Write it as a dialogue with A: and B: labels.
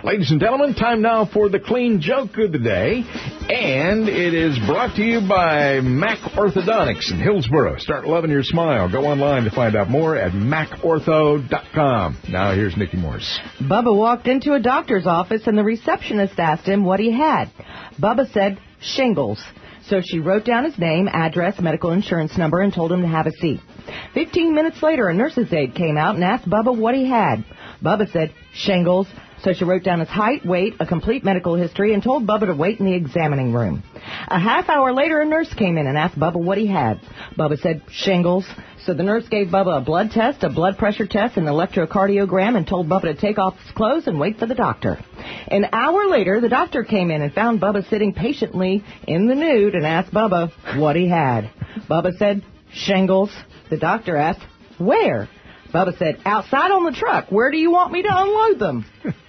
A: Ladies and gentlemen, time now for the clean joke of the day. And it is brought to you by Mac Orthodontics in Hillsboro. Start loving your smile. Go online to find out more at macortho.com. Now here's Nikki Morse.
B: Bubba walked into a doctor's office and the receptionist asked him what he had. Bubba said, shingles. So she wrote down his name, address, medical insurance number, and told him to have a seat. 15 minutes later, a nurse's aide came out and asked Bubba what he had. Bubba said, shingles. So she wrote down his height, weight, a complete medical history, and told Bubba to wait in the examining room. A half hour later, a nurse came in and asked Bubba what he had. Bubba said, shingles. So the nurse gave Bubba a blood test, a blood pressure test, an electrocardiogram, and told Bubba to take off his clothes and wait for the doctor. An hour later, the doctor came in and found Bubba sitting patiently in the nude and asked Bubba what he had. Bubba said, shingles. The doctor asked, where? Bubba said, outside on the truck. Where do you want me to unload them?